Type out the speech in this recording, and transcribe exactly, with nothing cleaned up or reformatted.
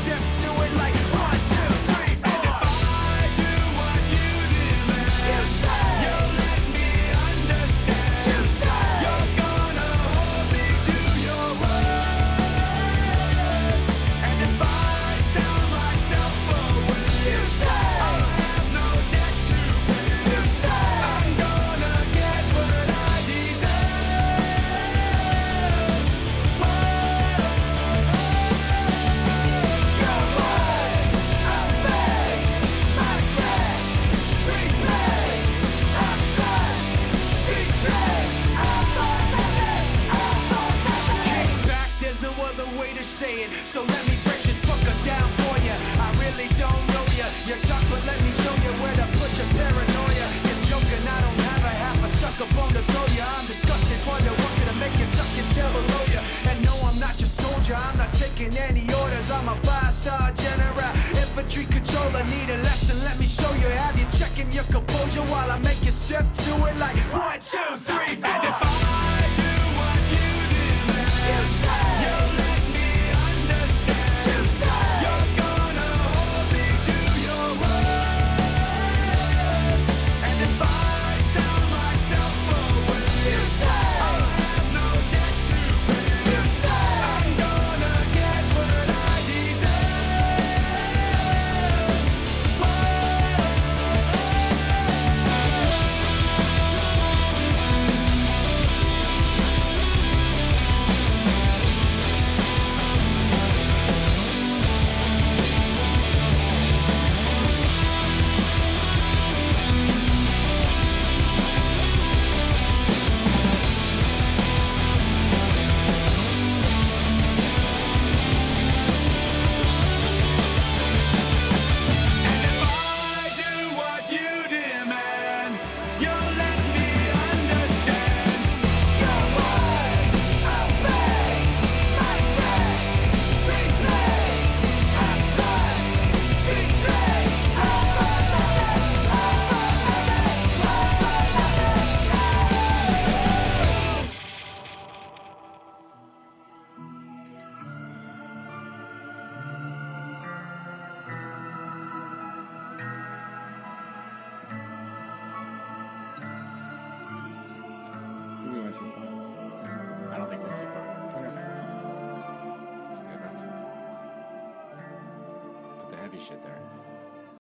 step to it like one, two, three, four. And if I do what you demand, you say you'll let me understand. You say you're gonna hold me to your word. And if I sell myself away, you say I'll have no debt to pay. You say I'm gonna get what I deserve. Whoa. Your word, I beg, my debt, repay, I trust, betray, I thought nothing, I thought nothing. Kick back, there's no other way to say it, so let me break this fucker down for ya. I really don't know ya, you talk but let me show you where to put your paranoia. You're joking, I don't have a half a sucker bone to throw ya. I'm disgusted, wonder what could I make you tuck your tail below ya. And no, I'm not your soldier, I'm not taking any orders. I'm a five-star general, infantry controller. Need a lesson, let me show you. Have you checking your composure while I make you step to it like one, two, three, four. And if I do what you demand, you say you'll let me understand. You say you're gonna hold me to your word. And if I sell myself away, you say I'll have no debt to pay. You say I'm gonna get what I deserve. Whoa. And if I do what you demand, you'll let me understand. Your word, I beg, my debt, repay, I trust, betray, I thought nothing, I thought nothing, I thought We went too far. I don't think we went too far. It's good. Put the heavy shit there.